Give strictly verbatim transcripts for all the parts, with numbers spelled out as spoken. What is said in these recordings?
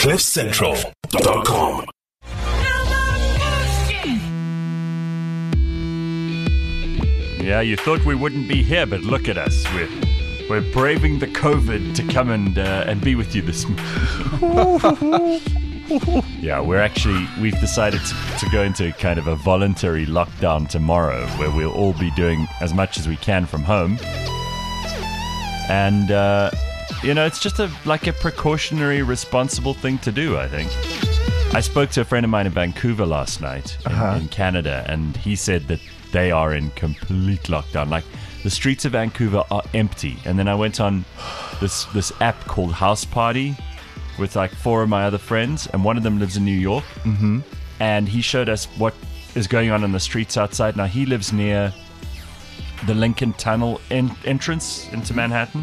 cliff central dot com. Yeah, you thought we wouldn't be here, but look at us. We're we're braving the COVID to come and uh, and be with you this morning. Yeah, we're actually we've decided to, to go into kind of a voluntary lockdown tomorrow, where we'll all be doing as much as we can from home. And uh, you know, it's just a like a precautionary, responsible thing to do, I think. I spoke to a friend of mine in Vancouver last night in, uh-huh. in Canada, and he said that they are in complete lockdown. Like, the streets of Vancouver are empty. And then I went on this this app called House Party with like four of my other friends, and one of them lives in New York. Mm-hmm. And he showed us what is going on in the streets outside. Now, he lives near the Lincoln Tunnel en- entrance into Manhattan.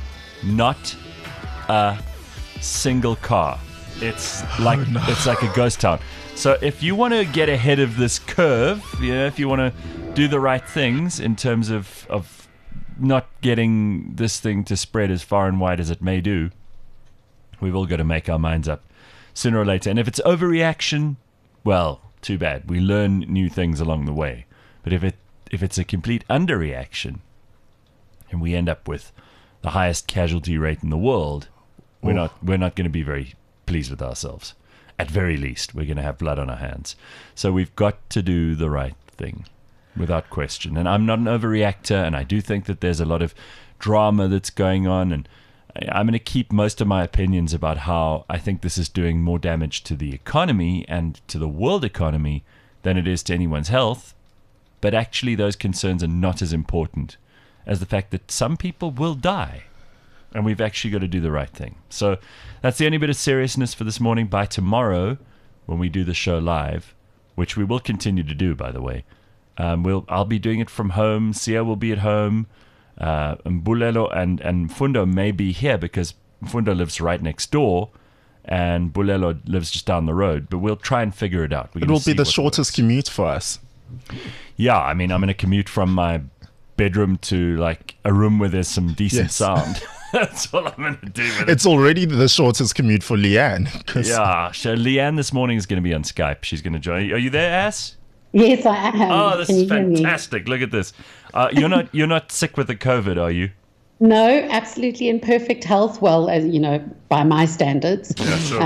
Not a single car. It's like oh, no. it's like a ghost town. So if you want to get ahead of this curve, you know, if you want to do the right things in terms of, of not getting this thing to spread as far and wide as it may do, we've all got to make our minds up sooner or later. And if it's overreaction, well, too bad. We learn new things along the way. But if it if it's a complete underreaction, and we end up with the highest casualty rate in the world, we're Ooh. not we're not going to be very pleased with ourselves. At very least, we're going to have blood on our hands. So we've got to do the right thing, without question. And I'm not an overreactor, and I do think that there's a lot of drama that's going on, and I'm going to keep most of my opinions about how I think this is doing more damage to the economy and to the world economy than it is to anyone's health. But actually, those concerns are not as important as the fact that some people will die. And we've actually got to do the right thing. So that's the only bit of seriousness for this morning. By tomorrow, when we do the show live, which we will continue to do, by the way, um, we'll I'll be doing it from home. Sia will be at home. Uh, and Bulelo and, and Fundo may be here because Fundo lives right next door and Bulelo lives just down the road. But we'll try and figure it out. It will be the shortest works. commute for us. Yeah, I mean, I'm going to commute from my bedroom to like a room where there's some decent yes. sound. That's all I'm going to do with it. It's already the shortest commute for Leanne. Yeah, so Leanne this morning is going to be on Skype. She's going to join. Are you there, Ass? Yes, I am. Oh, this Can is fantastic. Look at this. Uh, you're not you're not sick with the COVID, are you? No, absolutely in perfect health. Well, as you know, by my standards. Yeah, sure.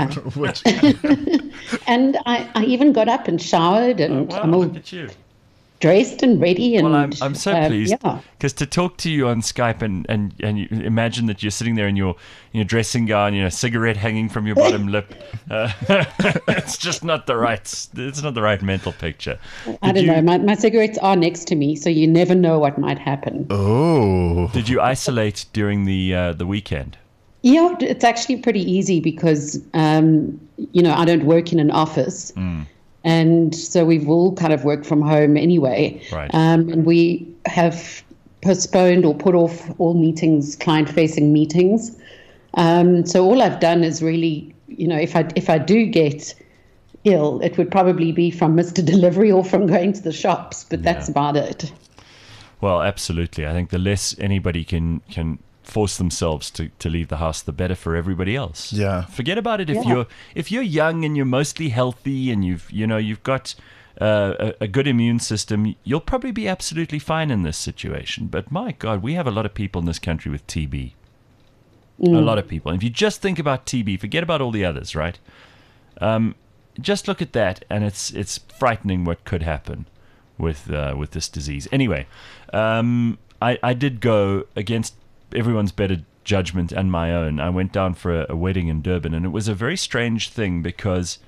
Um, and I, I even got up and showered, and oh, wow, I'm all look at you. dressed and ready. And well, I'm I'm so uh, pleased because yeah. to talk to you on Skype and, and, and you imagine that you're sitting there in your in your dressing gown, you know, cigarette hanging from your bottom lip. Uh, it's just not the right. It's not the right mental picture. Did I don't you, know. My my cigarettes are next to me, so you never know what might happen. Oh. Did you isolate during the uh, the weekend? Yeah, it's actually pretty easy because um, you know I don't work in an office. Mm. And so we've all kind of worked from home anyway. Right. Um, and we have postponed or put off all meetings, client-facing meetings. Um, so all I've done is really, you know, if I if I do get ill, it would probably be from Mister Delivery or from going to the shops, but that's yeah. about it. Well, absolutely. I think the less anybody can can force themselves to, to leave the house, the better for everybody else. Yeah. Forget about it if Yeah. you're if you're young and you're mostly healthy and you've you know you've got uh, a, a good immune system, you'll probably be absolutely fine in this situation. But my God, we have a lot of people in this country with T B. Mm. A lot of people. If you just think about T B, forget about all the others, right? Um, just look at that, and it's it's frightening what could happen with uh, with this disease. Anyway, um, I I did go against everyone's better judgment and my own. I went down for a, a wedding in Durban, and it was a very strange thing because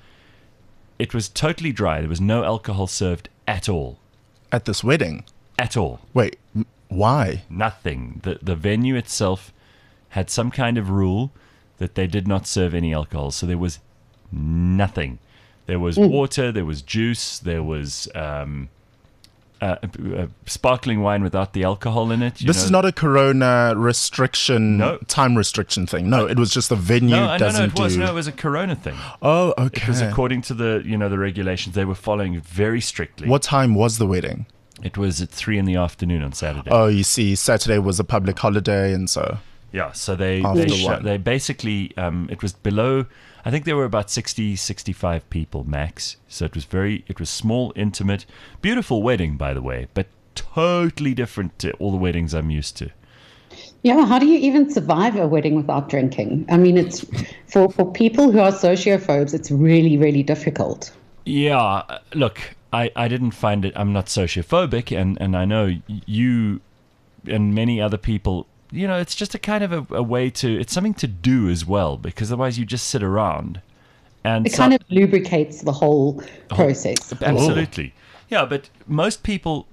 it was totally dry. There was no alcohol served at all. At this wedding? At all. Wait, m- why? Nothing. The the venue itself had some kind of rule that they did not serve any alcohol, so there was nothing. There was mm. water, there was juice, there was um, Uh, uh, sparkling wine without the alcohol in it. You this know. is not a corona restriction, no. time restriction thing. No, it was just the venue no, doesn't no, no, it was. do... No, it was a corona thing. Oh, okay. It was according to the, you know, the regulations. They were following very strictly. What time was the wedding? It was at three in the afternoon on Saturday. Oh, you see, Saturday was a public holiday, and so... Yeah, so they After they, sh- one. they basically, um, it was below, I think there were about sixty, sixty-five people max. So it was very, it was small, intimate, beautiful wedding, by the way, but totally different to all the weddings I'm used to. Yeah, how do you even survive a wedding without drinking? I mean, it's for, for people who are sociophobes, it's really, really difficult. Yeah, look, I, I didn't find it, I'm not sociophobic, and, and I know you and many other people, you know, it's just a kind of a, a way to, it's something to do as well, because otherwise you just sit around. And It so, kind of lubricates the whole process. absolutely. Yeah, but most people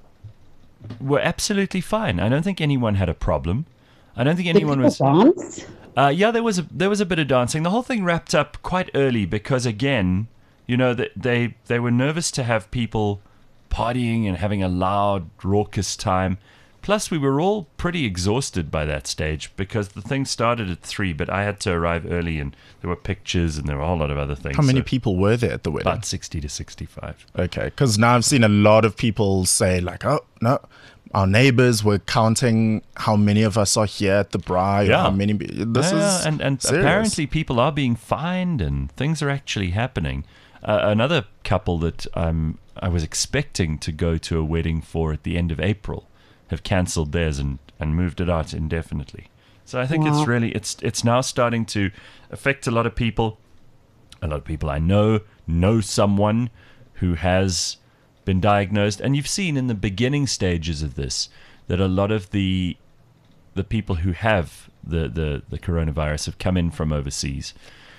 were absolutely fine. I don't think anyone had a problem. I don't think Did anyone people was. dance? Uh, yeah, there was a there was a bit of dancing. The whole thing wrapped up quite early because, again, you know, that they they were nervous to have people partying and having a loud, raucous time. Plus, we were all pretty exhausted by that stage because the thing started at three, but I had to arrive early, and there were pictures and there were a whole lot of other things. How many so people were there at the wedding? About sixty to sixty-five. Okay, because now I've seen a lot of people say like, oh, no, our neighbors were counting how many of us are here at the braai. Yeah. How many, this Yeah, is and, and serious. apparently people are being fined and things are actually happening. Uh, another couple that um, I was expecting to go to a wedding for at the end of April have cancelled theirs and, and moved it out indefinitely. So I think Wow. it's really, it's it's now starting to affect a lot of people. A lot of people I know know someone who has been diagnosed, and you've seen in the beginning stages of this that a lot of the the people who have the, the, the coronavirus have come in from overseas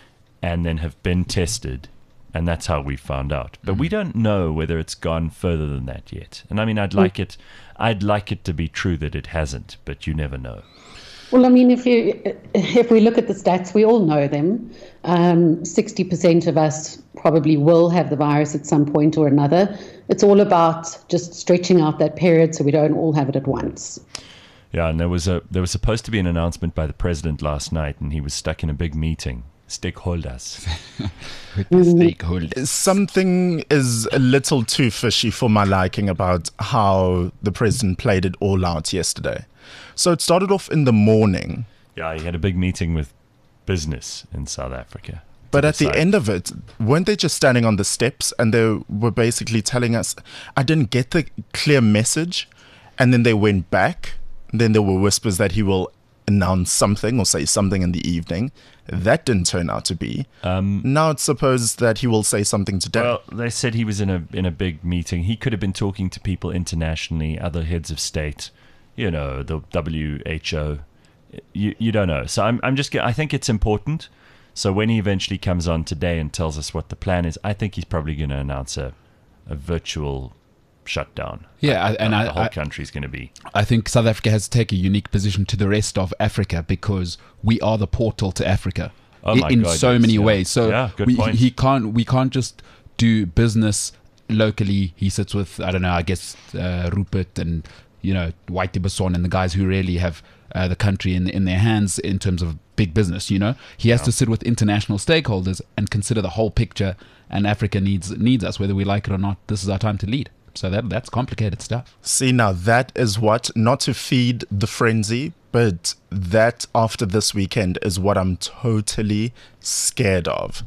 and then have been tested, and that's how we found out. But we don't know whether it's gone further than that yet. And I mean, I'd like it I'd like it to be true that it hasn't, but you never know. Well, I mean, if you if we look at the stats, we all know them. Um, sixty percent of us probably will have the virus at some point or another. It's all about just stretching out that period so we don't all have it at once. Yeah, and there was a there was supposed to be an announcement by the president last night, and he was stuck in a big meeting. Stakeholders. With the stakeholders. Something is a little too fishy for my liking about how the president played it all out yesterday. So it started off in the morning, Yeah, he had a big meeting with business in South Africa. but to at the decide- end of it, weren't they just standing on the steps and they were basically telling us, I didn't get the clear message, and then they went back. Then there were whispers that he will announce something or say something in the evening. That didn't turn out to be. Um, Now it's supposed that he will say something today. Well, they said he was in a in a big meeting. He could have been talking to people internationally, other heads of state, you know, the W H O. You you don't know. So I'm I'm just I think it's important. So when he eventually comes on today and tells us what the plan is, I think he's probably going to announce a a virtual shutdown. Yeah, I- and the, I- the whole I- country's going to be. I think South Africa has to take a unique position to the rest of Africa because we are the portal to Africa Oh i- my in God, so yes, many yeah. ways. So Yeah, good we, point. he can't. We can't just do business locally. He sits with I don't know. I guess uh, Rupert and you know Whitey Basson and the guys who really have uh, the country in in their hands in terms of big business. You know, he has to sit with international stakeholders and consider the whole picture. And Africa needs needs us, whether we like it or not. This is our time to lead. So that that's complicated stuff. See, now that is what, not to feed the frenzy, but that after this weekend is what I'm totally scared of.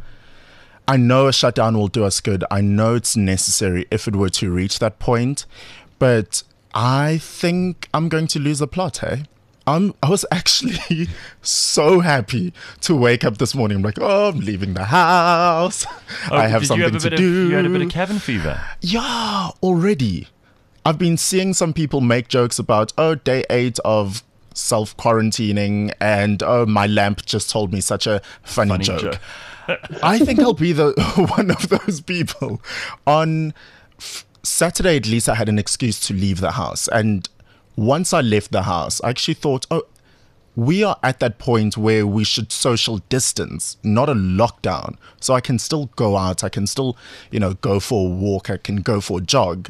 I know a shutdown will do us good. I know it's necessary if it were to reach that point, but I think I'm going to lose the plot, hey? I'm, I was actually so happy to wake up this morning. I'm like, oh, I'm leaving the house. Oh, I have did something you have a to bit do. Of, you had a bit of cabin fever. Yeah, already. I've been seeing some people make jokes about, oh, day eight of self quarantining, and oh, my lamp just told me such a funny, Funny joke. joke. I think I'll be the one of those people. On f- Saturday, at least, I had an excuse to leave the house, and once I left the house, I actually thought, oh, we are at that point where we should social distance, not a lockdown. So I can still go out, I can still, you know, go for a walk, I can go for a jog,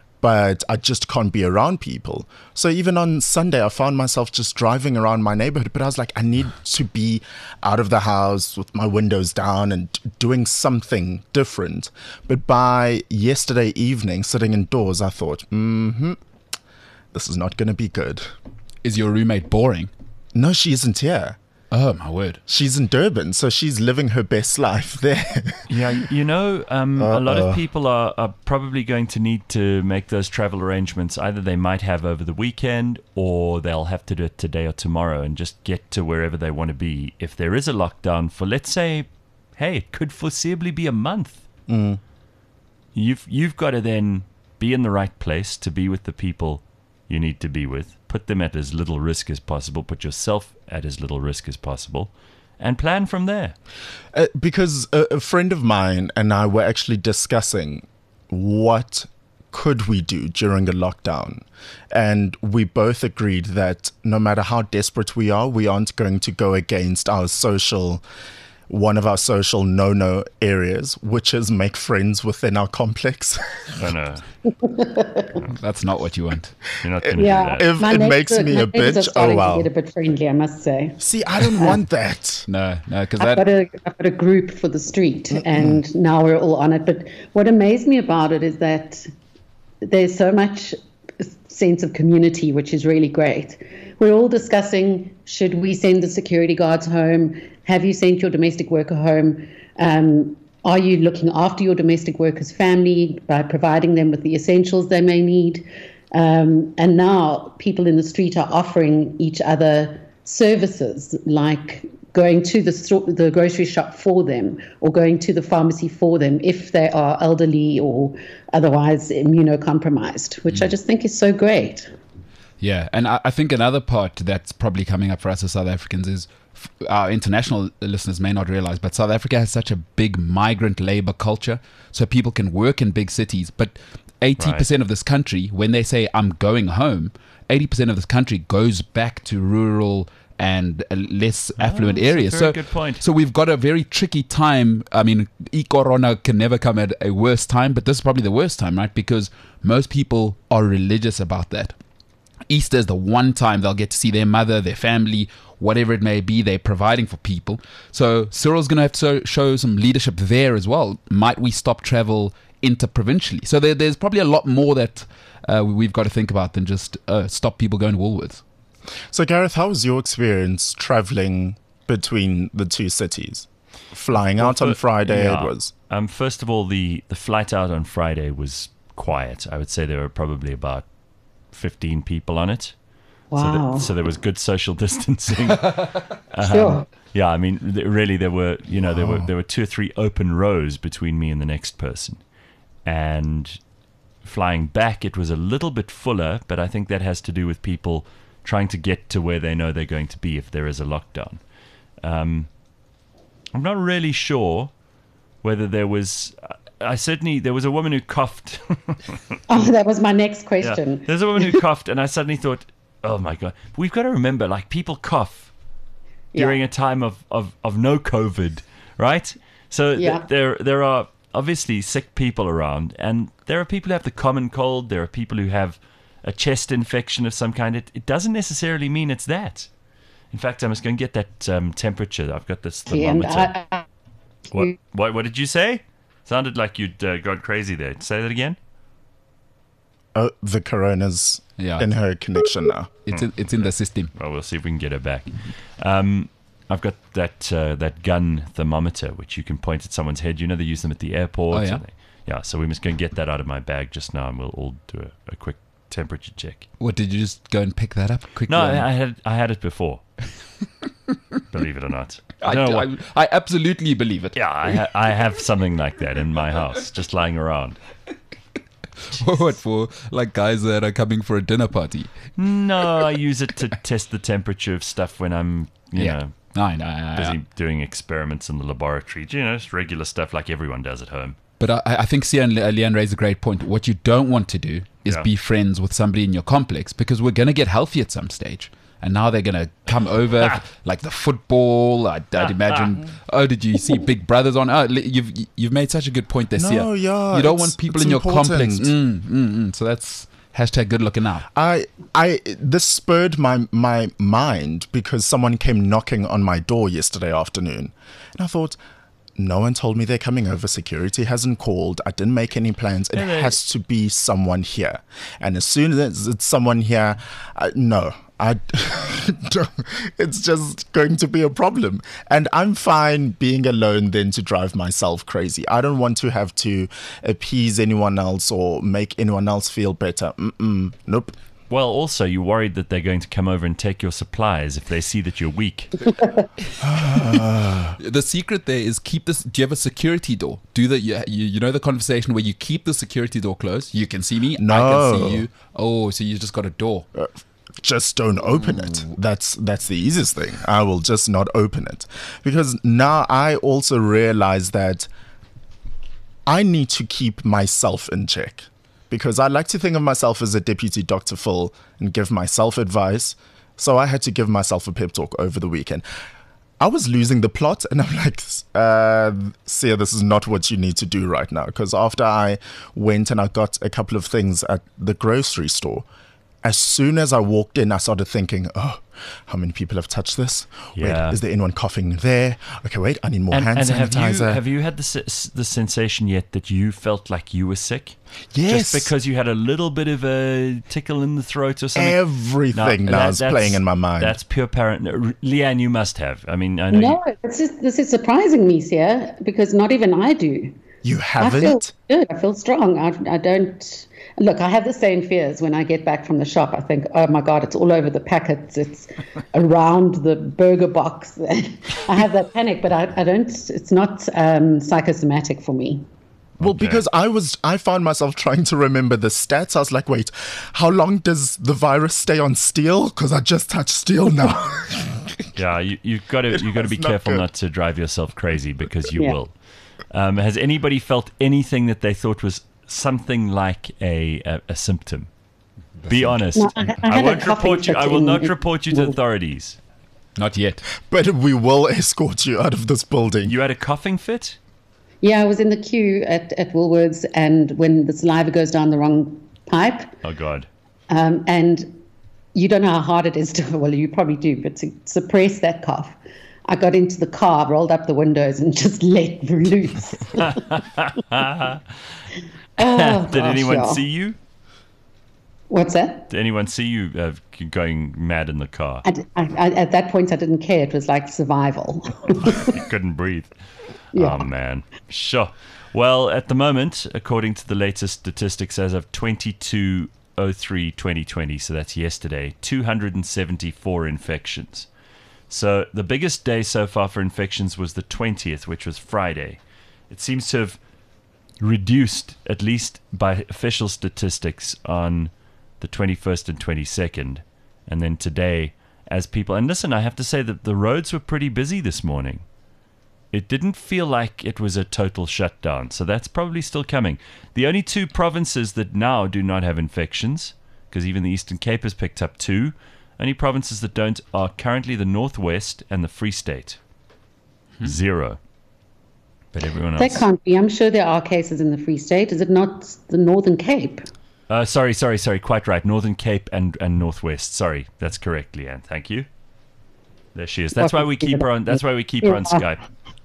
but I just can't be around people. So even on Sunday, I found myself just driving around my neighborhood, but I was like, I need to be out of the house with my windows down and doing something different. But by yesterday evening, sitting indoors, I thought, mm-hmm, this is not going to be good. Is your roommate boring? No, she isn't here. Oh, my word. She's in Durban, so she's living her best life there. Yeah, you know, um, a lot of people are, are probably going to need to make those travel arrangements. Either they might have over the weekend, or they'll have to do it today or tomorrow and just get to wherever they want to be. If there is a lockdown for, let's say, hey, it could foreseeably be a month. Mm. You've you've got to then be in the right place to be with the people you need to be with. Put them at as little risk as possible. Put yourself at as little risk as possible, and plan from there. Uh, because a, a friend of mine and I were actually discussing what could we do during a lockdown, and we both agreed that no matter how desperate we are, we aren't going to go against our social one of our social no-no areas, which is make friends within our complex. I know. That's not what you want. You're not going to Yeah, do that. If my it neighbors makes are- me my a neighbors are bitch, oh starting wow. to get a bit friendly, I must say. See, I don't want that. No, no, because I've that. got a I've got a group for the street, and now we're all on it. But what amazed me about it is that there's so much sense of community, which is really great. We're all discussing: should we send the security guards home? Have you sent your domestic worker home? Um, are you looking after your domestic worker's family by providing them with the essentials they may need? Um, and now people in the street are offering each other services like going to the store, the grocery shop for them, or going to the pharmacy for them if they are elderly or otherwise immunocompromised, which I just think is so great. Yeah, and I, I think another part that's probably coming up for us as South Africans is f- our international listeners may not realize, but South Africa has such a big migrant labor culture, so people can work in big cities, but eighty percent Right. of this country, when they say I'm going home, eighty percent of this country goes back to rural and uh, less affluent that's a areas. very So, good point. so we've got a very tricky time. I mean, e-corona can never come at a worse time, but this is probably the worst time, right? Because most people are religious about that. Easter is the one time they'll get to see their mother, their family, whatever it may be. They're providing for people. So Cyril's going to have to show some leadership there as well. Might we stop travel interprovincially? So there, there's probably a lot more that uh, we've got to think about than just uh, stop people going to Woolworths. So, Gareth, how was your experience traveling between the two cities? Flying out on Fir- Friday, yeah. it was. Um, first of all, the, the flight out on Friday was quiet. I would say there were probably about fifteen people on it. Wow. So, that, so there was good social distancing. Sure. Yeah, I mean, th- really, there were you know there were there were two or three open rows between me and the next person, and flying back, it was a little bit fuller, but I think that has to do with people trying to get to where they know they're going to be if there is a lockdown. Um, I'm not really sure whether there was. I certainly there was a woman who coughed. Oh, that was my next Yeah. question. There's a woman who coughed, and I suddenly thought, oh my God, we've got to remember, like, people cough during Yeah. a time of, of, of no COVID, right? So th- Yeah. there there are obviously sick people around, and there are people who have the common cold, there are people who have a chest infection of some kind. It, it doesn't necessarily mean it's that. In fact, I must go and get that um, temperature. I've got this And thermometer. I, I, what, what, what did you say? Sounded like you'd uh, gone crazy there. Say that again? Oh, the corona's Yeah. in her connection now. It's in, it's in the system. Well, we'll see if we can get her back. Um, I've got that uh, that gun thermometer, which you can point at someone's head. You know, they use them at the airport. Oh, yeah? and they- yeah, so we must go and get that out of my bag just now, and we'll all do a, a quick temperature check. What, did you just go and pick that up quickly? No, I, I had I had it before. Believe it or not. I I, don't know what. I, I absolutely believe it. Yeah, I, ha- I have something like that in my house, just lying around. What, for like guys that are coming for a dinner party? No, I use it to test the temperature of stuff when I'm, you know, No, no, no, busy no. doing experiments in the laboratory. You know, just regular stuff like everyone does at home. But I, I think Sia and Le- Leanne raised a great point. What you don't want to do is Yeah. be friends with somebody in your complex, because we're going to get healthy at some stage. And now they're going to come over, like the football. I'd, I'd imagine. Oh, did you see Big Brothers on? Oh, li- you've you've made such a good point there, Sia. No, yeah, You don't it's- want people it's in your important. complex. Mm, mm, mm. So that's hashtag good looking out. I, I, this spurred my my mind because someone came knocking on my door yesterday afternoon, and I thought, no one told me they're coming over. Security hasn't called. I didn't make any plans. It Yeah, they- has to be someone here, and as soon as it's someone here, I, no, I, it's just going to be a problem. And I'm fine being alone than to drive myself crazy. I don't want to have to appease anyone else or make anyone else feel better. Mm-mm, nope. Well, also, you're worried that they're going to come over and take your supplies if they see that you're weak. The secret there is keep this. Do you have a security door? Do the you, you you know the conversation where you keep the security door closed? You can see me. No. I can see you. Oh, so you just got a door. Just don't open it. That's that's the easiest thing. I will just not open it. Because now I also realize that I need to keep myself in check. Because I like to think of myself as a deputy Doctor Phil and give myself advice. So I had to give myself a pep talk over the weekend. I was losing the plot and I'm like, uh, Sia, this is not what you need to do right now. Because after I went and I got a couple of things at the grocery store, as soon as I walked in, I started thinking, oh, how many people have touched this? Yeah. Wait, is there anyone coughing there? Okay, wait, I need more And, hand and have you sanitizer. have you had the s- the sensation yet that you felt like you were sick? Yes. Just because you had a little bit of a tickle in the throat or something? Everything No, now that- is that's- playing in my mind. That's pure parent. no, R- Leanne, you must have. I mean, I know. No, this is this is surprising me, Sia, because not even I do. You I feel haven't? good. I feel strong. I, I don't. Look, I have the same fears when I get back from the shop. I think, oh my God, it's all over the packets. It's around the burger box. I have that panic, but I, I don't. It's not um, psychosomatic for me. Well, Okay. because I was, I found myself trying to remember the stats. I was like, wait, how long does the virus stay on steel? Because I just touched steel now. Yeah, you, you've got to you got to be was not careful good. not to drive yourself crazy because you Yeah. will. Um, has anybody felt anything that they thought was something like a a, a symptom? Be honest. No, I- I had a won't coughing report you. fit I will in- not report you to in- authorities. Not yet. But we will escort you out of this building. You had a coughing fit? Yeah, I was in the queue at, at Woolworths, and when the saliva goes down the wrong pipe, Oh God. um, and you don't know how hard it is to, well, you probably do, but to suppress that cough. I got into the car, rolled up the windows, and just let loose. Oh, Did gosh, anyone yeah. see you? What's that? Did anyone see you uh, going mad in the car? I, I, I, at that point, I didn't care. It was like survival. You couldn't breathe. Yeah. Oh man. Sure. Well, at the moment, according to the latest statistics as of twenty-two oh three twenty twenty, so that's yesterday, two hundred seventy-four infections. So the biggest day so far for infections was the twentieth, which was Friday. It seems to have reduced, at least by official statistics, on the twenty-first and twenty-second. And then today, as people... And listen, I have to say that the roads were pretty busy this morning. It didn't feel like it was a total shutdown, so that's probably still coming. The only two provinces that now do not have infections, because even the Eastern Cape has picked up two, only provinces that don't are currently the Northwest and the Free State. Zero. But everyone else... That can't be. I'm sure there are cases in the Free State. Is it not the Northern Cape? Uh, sorry, sorry, sorry, quite right. Northern Cape and, and Northwest. Sorry, that's correct, Leanne. Thank you. There she is. That's why we keep her on. That's why we keep her on Skype.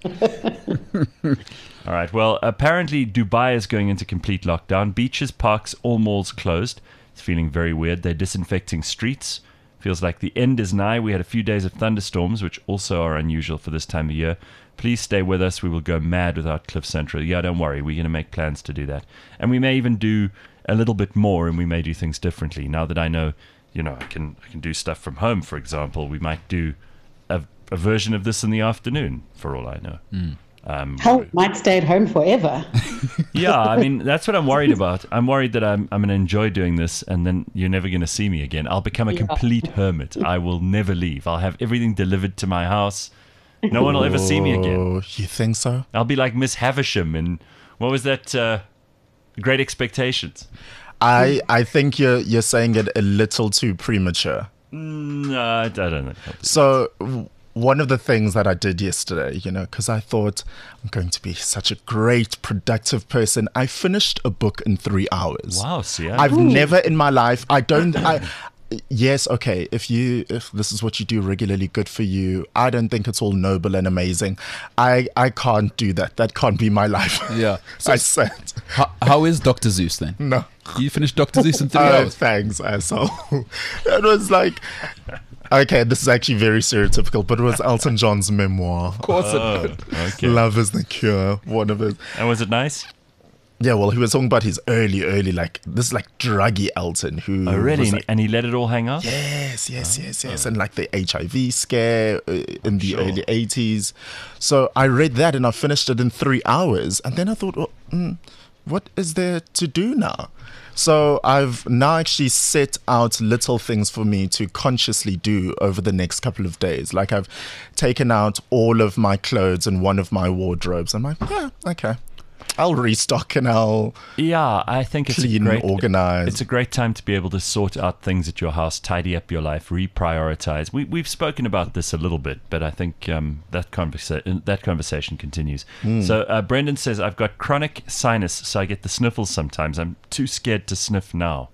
All right. Well, apparently Dubai is going into complete lockdown. Beaches, parks, all malls closed. It's feeling very weird. They're disinfecting streets. Feels like the end is nigh. We had a few days of thunderstorms, which also are unusual for this time of year. Please stay with us. We will go mad without Cliff Central. Yeah, don't worry. We're going to make plans to do that. And we may even do a little bit more, and we may do things differently. Now that I know, you know, I can I can do stuff from home, for example, we might do a, a version of this in the afternoon, for all I know. Um, Hell, might stay at home forever. yeah, I mean, that's what I'm worried about. I'm worried that I'm I'm going to enjoy doing this, and then you're never going to see me again. I'll become a complete hermit. I will never leave. I'll have everything delivered to my house. No one will ever see me again. Oh, you think so? I'll be like Miss Havisham in, what was that, uh, Great Expectations. I I think you're you're saying it a little too premature. No, I don't know. So w- one of the things that I did yesterday, you know, because I thought I'm going to be such a great, productive person, I finished a book in three hours. Wow, see, I- I've never in my life, I don't, I, yes, okay, if you if this is what you do regularly, good for you. I don't think it's all noble and amazing. I I can't do that. That can't be my life. Yeah. I said How, how is Doctor Zeus then? no. You finished Doctor Zeus in three Oh, hours. thanks, asshole. It was like, okay, this is actually very stereotypical, but it was Elton John's memoir. Of course Oh, it okay. Love is the cure. One of his. And was it nice? Yeah, well, he was talking about his early, early, like this, is like druggy Elton, who. Oh, really? was And, like, he, and he let it all hang out? Yes, yes, yes, yes. And like the H I V scare uh, in the Sure. early eighties. So I read that and I finished it in three hours. And then I thought, well, mm, what is there to do now? So I've now actually set out little things for me to consciously do over the next couple of days. Like I've taken out all of my clothes in one of my wardrobes. I'm like, yeah, okay. I'll restock and I'll Yeah, I think it's clean, a great, organize. It's a great time to be able to sort out things at your house, tidy up your life, reprioritize. We, we've spoken about this a little bit, but I think um, that, conversa- that conversation continues. So uh, Brendan says, I've got chronic sinus, so I get the sniffles sometimes. I'm too scared to sniff now.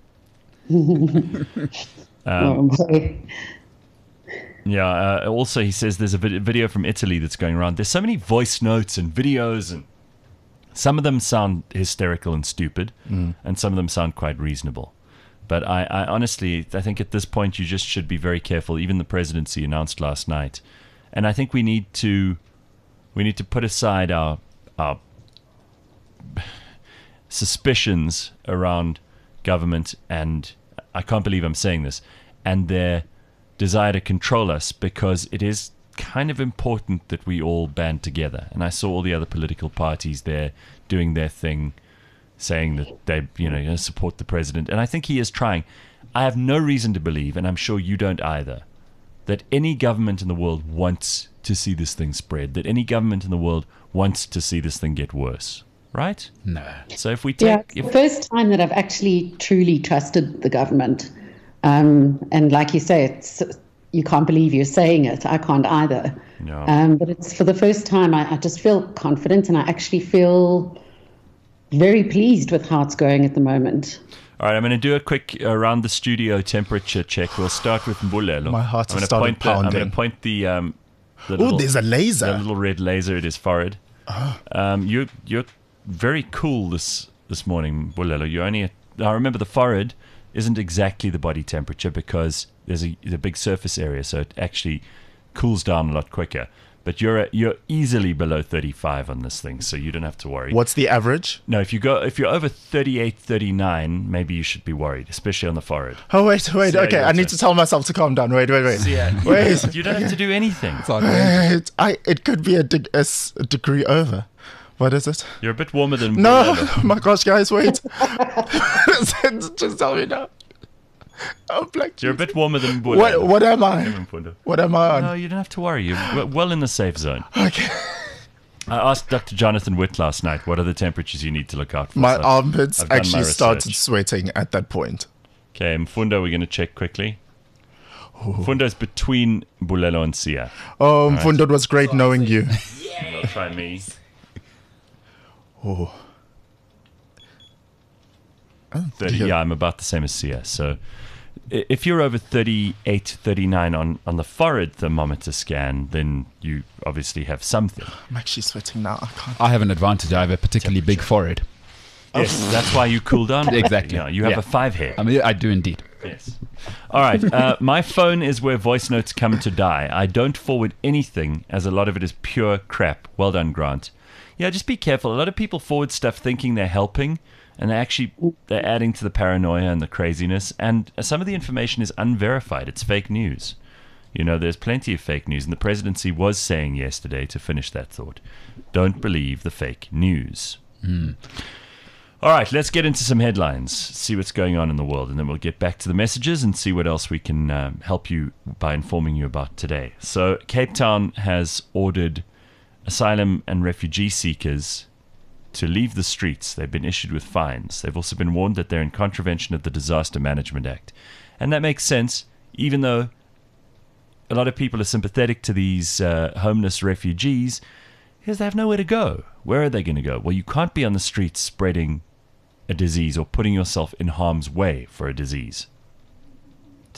Oh, boy. Yeah, uh, also he says there's a vid- video from Italy that's going around. There's so many voice notes and videos, and some of them sound hysterical and stupid, and some of them sound quite reasonable. But I, I honestly, I think at this point you just should be very careful. Even the presidency announced last night, and I think we need to, we need to put aside our our suspicions around government, and I can't believe I'm saying this, and their desire to control us, because it is kind of important that we all band together. And I saw all the other political parties there doing their thing, saying that they, you know, going to support the president. And I think he is trying. I have no reason to believe, and I'm sure you don't either, that any government in the world wants to see this thing spread, that any government in the world wants to see this thing get worse, right? No. So if we Yeah, take... it's the if, first time that I've actually truly trusted the government. Um, and like you say, it's, you can't believe you're saying it. I can't either. No. Um, but it's for the first time I, I just feel confident, and I actually feel very pleased with how it's going at the moment. All right, I'm going to do a quick around the studio temperature check. We'll start with Mbulelo. My heart I'm has gonna started point the, I'm going pounding. to point the... Um, the Oh, little- there's a the laser. little red laser at his forehead. Um, you're you're very cool this this morning, Bulelo. You're only. A, I remember the forehead isn't exactly the body temperature because there's a, a big surface area, so it actually cools down a lot quicker. But you're a, you're easily below thirty-five on this thing, so you don't have to worry. What's the average? No, if you go if you're over thirty-eight, thirty-nine, maybe you should be worried, especially on the forehead. Oh, wait, wait. Yeah, Okay, your I need turn. to tell myself to calm down. Wait, wait, wait. Yeah, Wait. you don't have to do anything. Wait. I, it could be a, deg- a, s- a degree over. What is it? You're a bit warmer than No, Bulelo. my gosh, guys, wait. Just tell me now. Oh, black. You're a bit warmer than Bulelo. What, what am I? Mfundo. What am I on? No, you don't have to worry. You're w- well in the safe zone. Okay. I asked Doctor Jonathan Witt last night, what are the temperatures you need to look out for? My So armpits I've done my actually started research. sweating at that point. Okay, Mfundo, we're going to check quickly. Mfundo's between Bulelo and Sia. Oh, Mfundo, it was great knowing you. I'll try me. Oh. thirty, dear. yeah, I'm about the same as Sia. So i- if you're over thirty-eight, thirty-nine on, on the forehead thermometer scan, then you obviously have something. I'm actually sweating now. I can't. I have an advantage. I have a particularly big forehead. Yes, that's why you cool down. Exactly. Yeah, you have Yeah. a five head. I mean, I do indeed. Yes. All right. Uh, my phone is where voice notes come to die. I don't forward anything, as a lot of it is pure crap. Well done, Grant. Yeah, just be careful. A lot of people forward stuff thinking they're helping, and they actually they're adding to the paranoia and the craziness. And some of the information is unverified. It's fake news. You know, there's plenty of fake news, and the presidency was saying yesterday, to finish that thought, don't believe the fake news. All right, let's get into some headlines, see what's going on in the world, and then we'll get back to the messages and see what else we can um, help you by informing you about today. So, Cape Town has ordered asylum and refugee seekers to leave the streets. They've been issued with fines. They've also been warned that they're in contravention of the Disaster Management Act. And that makes sense, even though a lot of people are sympathetic to these uh, homeless refugees, because they have nowhere to go. Where are they going to go? Well, you can't be on the streets spreading a disease or putting yourself in harm's way for a disease.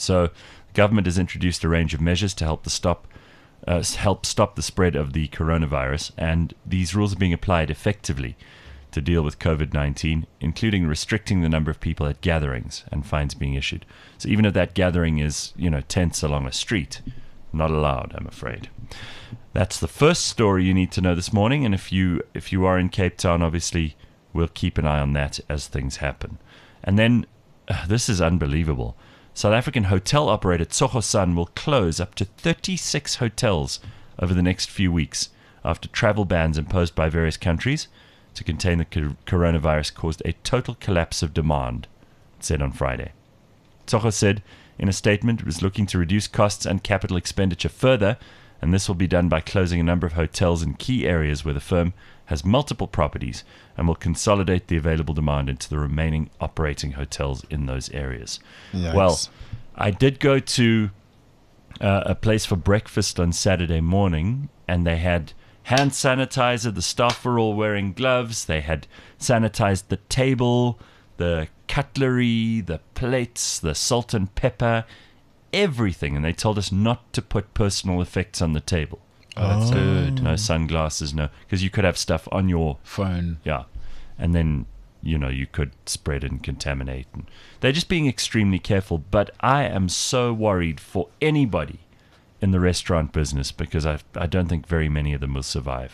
So the government has introduced a range of measures to help the stop uh, help stop the spread of the coronavirus, and these rules are being applied effectively to deal with COVID nineteen, including restricting the number of people at gatherings and fines being issued. So even if that gathering is, you know, tents along a street, not allowed, I'm afraid. That's the first story you need to know this morning, and if you if you are in Cape Town, obviously we'll keep an eye on that as things happen. And then, uh, this is unbelievable. South African hotel operator Tsogo-San will close up to thirty-six hotels over the next few weeks after travel bans imposed by various countries to contain the co- coronavirus caused a total collapse of demand, it said on Friday. Tsogo said in a statement it was looking to reduce costs and capital expenditure further, and this will be done by closing a number of hotels in key areas where the firm has multiple properties and will consolidate the available demand into the remaining operating hotels in those areas. Yikes. Well, I did go to uh, a place for breakfast on Saturday morning, and they had hand sanitizer. The staff were all wearing gloves. They had sanitized the table, the cutlery, the plates, the salt and pepper, everything. And they told us not to put personal effects on the table. Oh, that's good. No sunglasses, no, because you could have stuff on your Phone. yeah, and then you know you could spread and contaminate. And they're just being extremely careful. But I am so worried for anybody in the restaurant business because I I don't think very many of them will survive.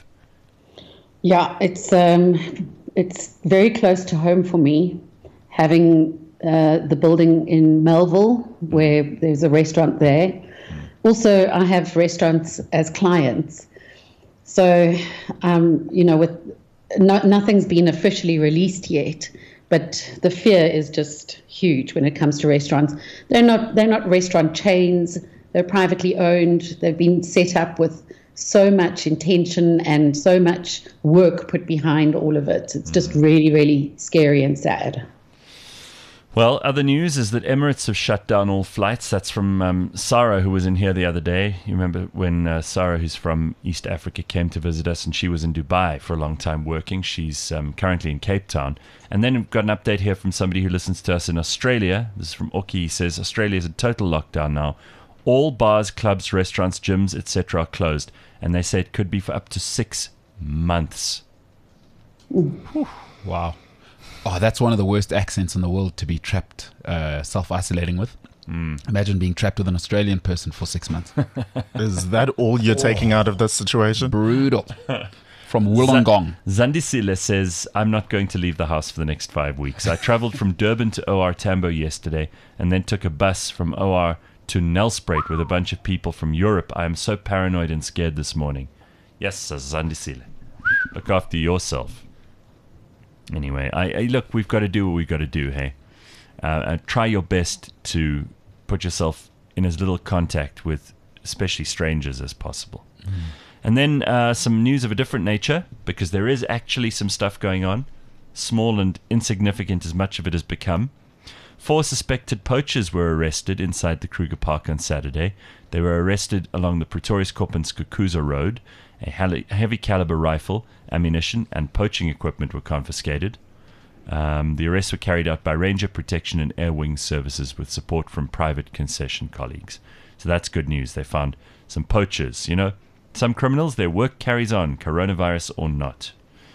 Yeah, it's um, it's very close to home for me, having uh, the building in Melville where there's a restaurant there. Also, I have restaurants as clients. So, um, you know, with no, nothing's been officially released yet, but the fear is just huge when it comes to restaurants. They're not they're not restaurant chains. They're privately owned. They've been set up with so much intention and so much work put behind all of it. It's just really, really scary and sad. Well, other news is that Emirates have shut down all flights. That's from um, Sarah, who was in here the other day. You remember when uh, Sarah, who's from East Africa, came to visit us, and she was in Dubai for a long time working. She's um, currently in Cape Town. And then we've got an update here from somebody who listens to us in Australia. This is from Oki. He says, Australia is in total lockdown now. All bars, clubs, restaurants, gyms, et cetera are closed. And they say it could be for up to six months. Wow. Oh, that's one of the worst accents in the world to be trapped, uh, self-isolating with. Mm. Imagine being trapped with an Australian person for six months. Is that all you're taking out of this situation? Brutal. From Wollongong. Zandisile says, I'm not going to leave the house for the next five weeks. I traveled from Durban to O R Tambo yesterday and then took a bus from O R to Nelspruit with a bunch of people from Europe. I am so paranoid and scared this morning. Yes, Zandisile. Look after yourself. Anyway, I, I look, we've got to do what we've got to do, hey? Uh, and try your best to put yourself in as little contact with especially strangers as possible. Mm. And then uh, some news of a different nature, because there is actually some stuff going on, small and insignificant as much of it has become. Four suspected poachers were arrested inside the Kruger Park on Saturday. They were arrested along the Pretorius-Kop and Skukuza Road. A heavy caliber rifle, ammunition, and poaching equipment were confiscated. Um, the arrests were carried out by Ranger Protection and Air Wing Services with support from private concession colleagues. So that's good news. They found some poachers. You know, some criminals, their work carries on, coronavirus or not.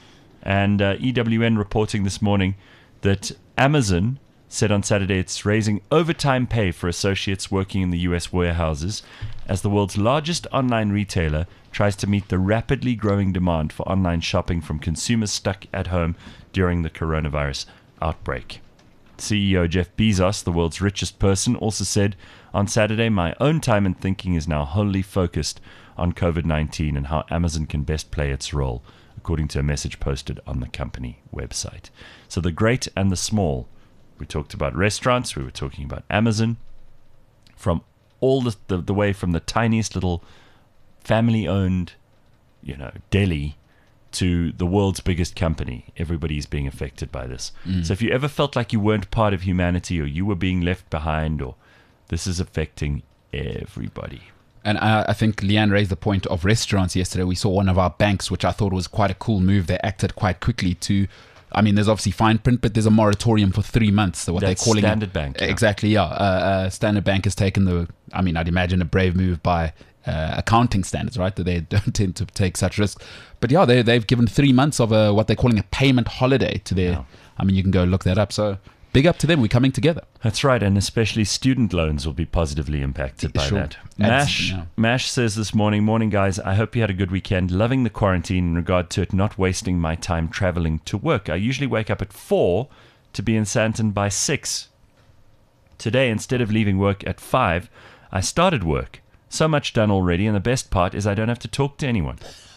And uh, E W N reporting this morning that Amazon said on Saturday it's raising overtime pay for associates working in the U S warehouses as the world's largest online retailer tries to meet the rapidly growing demand for online shopping from consumers stuck at home during the coronavirus outbreak. C E O Jeff Bezos, the world's richest person, also said on Saturday, my own time and thinking is now wholly focused on COVID nineteen and how Amazon can best play its role, according to a message posted on the company website. So the great and the small. We talked about restaurants, we were talking about Amazon, from all the, the, the way from the tiniest little family-owned, you know, deli to the world's biggest company. Everybody's being affected by this. Mm. So if you ever felt like you weren't part of humanity or you were being left behind, or this is affecting everybody. And I, I think Leanne raised the point of restaurants yesterday. We saw one of our banks, which I thought was quite a cool move. They acted quite quickly to I mean, there's obviously fine print, but there's a moratorium for three months. So what That's they're calling Standard it, Bank, yeah. exactly, yeah. Uh, uh, Standard Bank has taken the, I mean, I'd imagine a brave move by uh, accounting standards, right? That they don't tend to take such risks. But yeah, they they've given three months of a what they're calling a payment holiday to their. Yeah. I mean, you can go look that up. So big up to them. We're coming together. That's right, and especially student loans will be positively impacted by Sure. that. That's- Mash, yeah. Mash says this morning, morning guys, I hope you had a good weekend. Loving the quarantine in regard to it not wasting my time traveling to work. I usually wake up at four to be in Sandton by six. Today, instead of leaving work at five, I started work. So much done already, and the best part is I don't have to talk to anyone.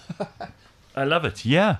I love it, yeah.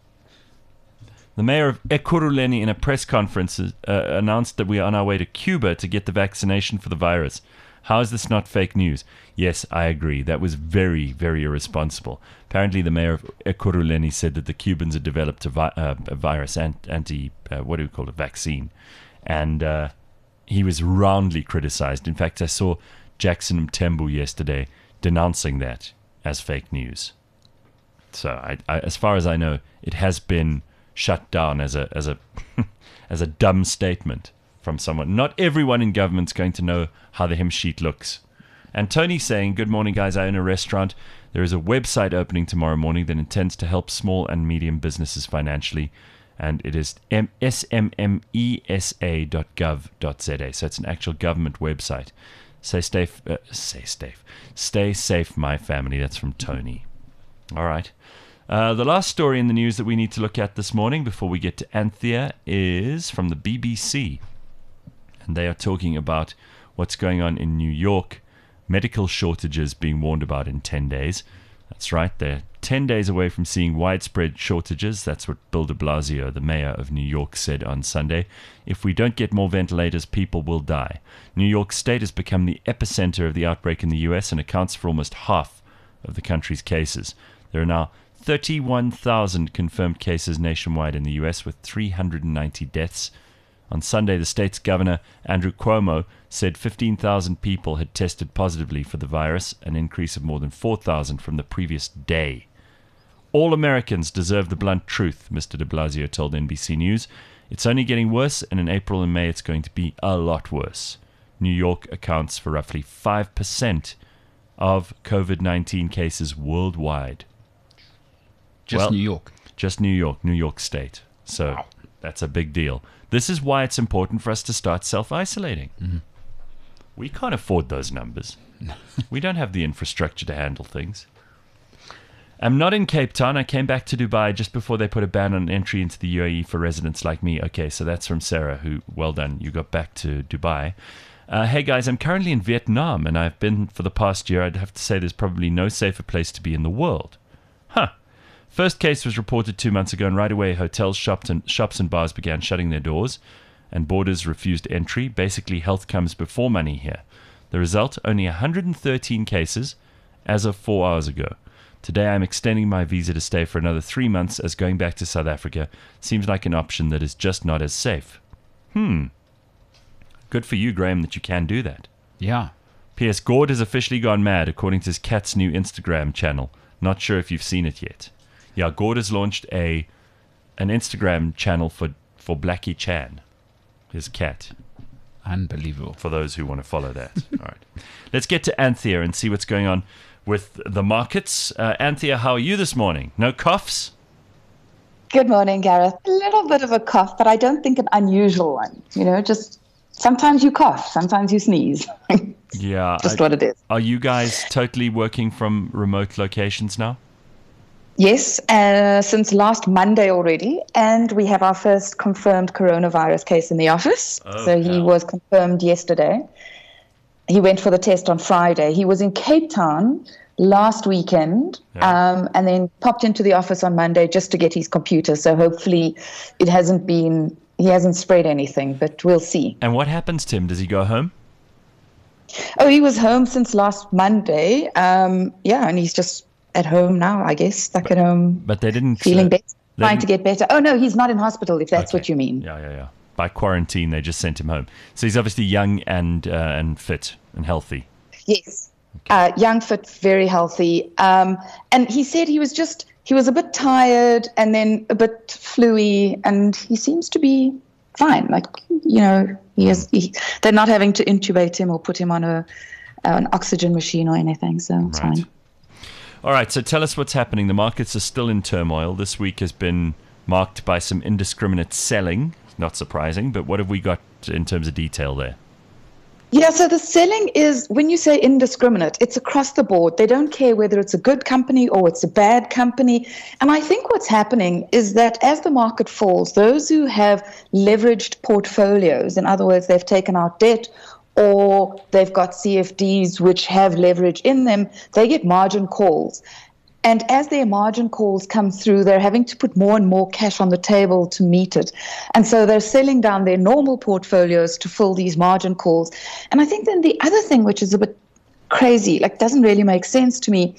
The mayor of Ekurhuleni in a press conference uh, announced that we are on our way to Cuba to get the vaccination for the virus. How is this not fake news? Yes, I agree. That was very, very irresponsible. Apparently, the mayor of Ekurhuleni said that the Cubans had developed a, vi- uh, a virus, anti, uh, what do we call it, vaccine. And uh, he was roundly criticized. In fact, I saw Jackson Mthembu yesterday denouncing that as fake news. So, I, I, as far as I know, it has been shut down as a as a as a dumb statement from someone. Not everyone in government's going to know how the hymn sheet looks. And Tony saying, good morning guys, I own a restaurant. There is a website opening tomorrow morning that intends to help small and medium businesses financially, and it is s m m e s a dot gov dot z a. So it's an actual government website. Say safe, uh, say safe, stay safe, my family. That's from Tony. All right. Uh, the last story in the news that we need to look at this morning before we get to Anthea is from the B B C. And they are talking about what's going on in New York. Medical shortages being warned about in ten days. That's right, they're ten days away from seeing widespread shortages. That's what Bill de Blasio, the mayor of New York, said on Sunday. If we don't get more ventilators, people will die. New York State has become the epicenter of the outbreak in the U S and accounts for almost half of the country's cases. There are now thirty-one thousand confirmed cases nationwide in the U S with three hundred ninety deaths. On Sunday, the state's governor, Andrew Cuomo, said fifteen thousand people had tested positively for the virus, an increase of more than four thousand from the previous day. All Americans deserve the blunt truth, Mister de Blasio told N B C News. It's only getting worse, and in April and May it's going to be a lot worse. New York accounts for roughly five percent of COVID nineteen cases worldwide. Just Well, New York. Just New York, New York State. So Wow. that's a big deal. This is why it's important for us to start self-isolating. Mm-hmm. We can't afford those numbers. We don't have the infrastructure to handle things. I'm not in Cape Town. I came back to Dubai just before they put a ban on entry into the U A E for residents like me. Okay, so that's from Sarah, who, well done, you got back to Dubai. Uh, hey guys, I'm currently in Vietnam, and I've been for the past year. I'd have to say there's probably no safer place to be in the world. Huh. First case was reported two months ago, and right away hotels, shops and, shops and bars began shutting their doors, and borders refused entry. Basically, health comes before money here. The result, only one hundred thirteen cases as of four hours ago. Today, I'm extending my visa to stay for another three months, as going back to South Africa seems like an option that is just not as safe. Hmm. Good for you, Graham, that you can do that. Yeah. P S. Gord has officially gone mad, according to his cat's new Instagram channel. Not sure if you've seen it yet. Yeah, Gord has launched a an Instagram channel for, for Blackie Chan, his cat, Unbelievable. for those who want to follow that. All right. Let's get to Anthea and see what's going on with the markets. Uh, Anthea, how are you this morning? No coughs? Good morning, Gareth. A little bit of a cough, but I don't think an unusual one. You know, just sometimes you cough, sometimes you sneeze. Yeah. Just I- what it is. Are you guys totally working from remote locations now? Yes, uh, since last Monday already, and we have our first confirmed coronavirus case in the office. Oh, so he wow. was confirmed yesterday. He went for the test on Friday. He was in Cape Town last weekend, Yeah. um, and then popped into the office on Monday just to get his computer. So hopefully it hasn't been, he hasn't spread anything, but we'll see. And what happens to him? Does he go home? Oh, he was home since last Monday. Um, yeah, and he's just at home now, I guess, stuck at home, But they didn't... feeling uh, better, they trying to didn't- get better. Oh, no, he's not in hospital, if that's what Okay. you mean. Yeah, yeah, yeah. By quarantine, they just sent him home. So he's obviously young and uh, and fit and healthy. Yes. Uh, young, fit, very healthy. Um, and he said he was just, he was a bit tired and then a bit fluey, and he seems to be fine. Like, you know, he has, he, they're not having to intubate him or put him on a an oxygen machine or anything, so it's Right. fine. All right, so tell us what's happening. The markets are still in turmoil. This week has been marked by some indiscriminate selling. Not surprising, but what have we got in terms of detail there? Yeah, so the selling is, when you say indiscriminate, it's across the board. They don't care whether it's a good company or it's a bad company. And I think what's happening is that as the market falls, those who have leveraged portfolios, in other words, they've taken out debt or they've got C F Ds which have leverage in them, they get margin calls. And as their margin calls come through, they're having to put more and more cash on the table to meet it. And so they're selling down their normal portfolios to fill these margin calls. And I think then the other thing, which is a bit crazy, like doesn't really make sense to me,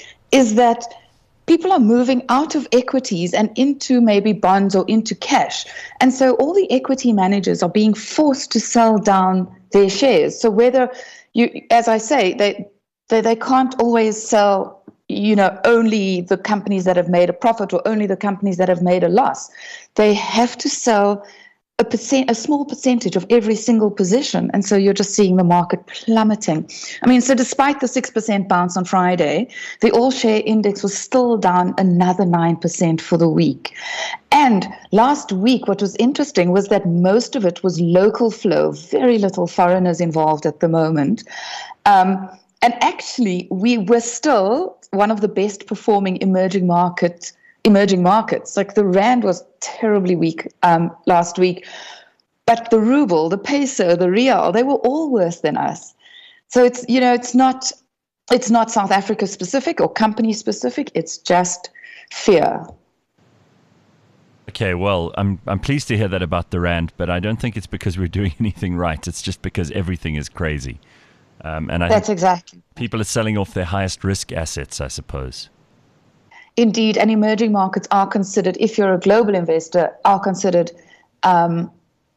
is that people are moving out of equities and into maybe bonds or into cash. And so all the equity managers are being forced to sell down their shares. So whether you, as I say, they they, they can't always sell, you know, only the companies that have made a profit or only the companies that have made a loss. They have to sell a percent, a small percentage of every single position. And so you're just seeing the market plummeting. I mean, so despite the six percent bounce on Friday, the all-share index was still down another nine percent for the week. And last week, what was interesting was that most of it was local flow, very little foreigners involved at the moment. Um, and actually, we were still one of the best performing emerging market emerging markets. Like the rand was terribly weak um, last week, but the ruble, the peso, the real, they were all worse than us. So it's, you know, it's not, it's not South Africa specific or company specific. It's just fear. Okay, well, I'm I'm pleased to hear that about the rand, but I don't think it's because we're doing anything right. It's just because everything is crazy. Um, and I That's think exactly. people are selling off their highest risk assets, I suppose. Indeed, and emerging markets are considered, if you're a global investor, are considered um,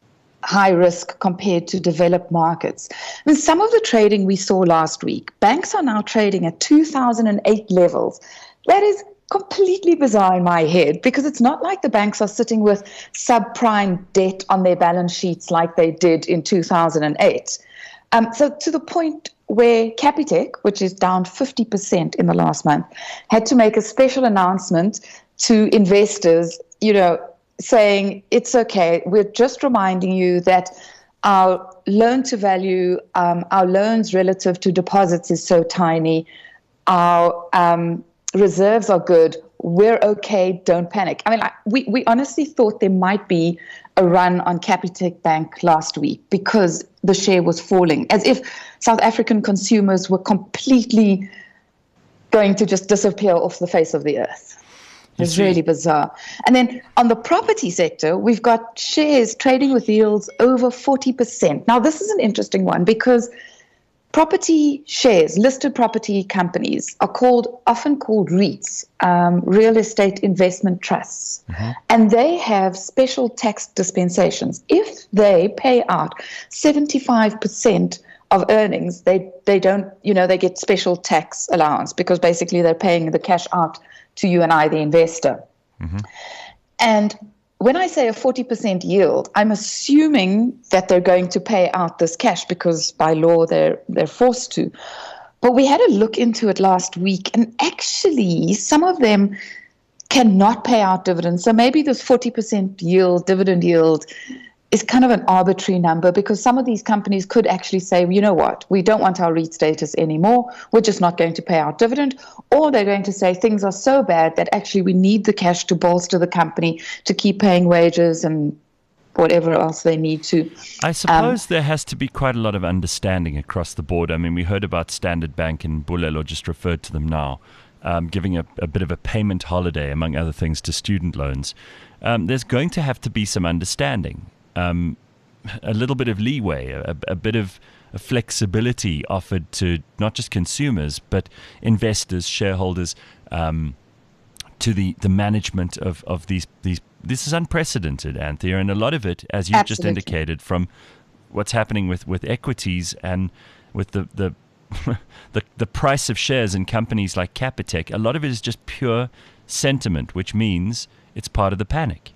high risk compared to developed markets. I mean, some of the trading we saw last week, banks are now trading at two thousand eight levels. That is completely bizarre in my head, because it's not like the banks are sitting with subprime debt on their balance sheets like they did in two thousand eight. Um, so to the point where Capitec, which is down fifty percent in the last month, had to make a special announcement to investors, you know, saying, it's okay, we're just reminding you that our loan to value, um, our loans relative to deposits is so tiny, our um, reserves are good, we're okay, don't panic. I mean, like, we, we honestly thought there might be a run on Capitec Bank last week because the share was falling, as if South African consumers were completely going to just disappear off the face of the earth. It's really bizarre. And then on the property sector, we've got shares trading with yields over forty percent. Now, this is an interesting one because property shares, listed property companies, are called often called REITs, um, real estate investment trusts, mm-hmm. and they have special tax dispensations. If they pay out seventy-five percent of earnings, they they don't, you know, they get special tax allowance because basically they're paying the cash out to you and I, the investor. Mm-hmm. And when I say a forty percent yield, I'm assuming that they're going to pay out this cash because by law they're they're forced to. But we had a look into it last week, and actually some of them cannot pay out dividends. So maybe this forty percent yield, dividend yield, is kind of an arbitrary number because some of these companies could actually say, you know what, we don't want our REIT status anymore. We're just not going to pay our dividend. Or they're going to say things are so bad that actually we need the cash to bolster the company to keep paying wages and whatever else they need to. I suppose um, there has to be quite a lot of understanding across the board. I mean, we heard about Standard Bank and Bulelo, just referred to them now, um, giving a, a bit of a payment holiday, among other things, to student loans. Um, there's going to have to be some understanding. Um, a little bit of leeway, a, a bit of a flexibility offered to not just consumers, but investors, shareholders, um, to the, the management of, of these, these. This is unprecedented, Anthea, and a lot of it, as you've just indicated, from what's happening with, with equities and with the, the, the, the price of shares in companies like Capitec, a lot of it is just pure sentiment, which means it's part of the panic.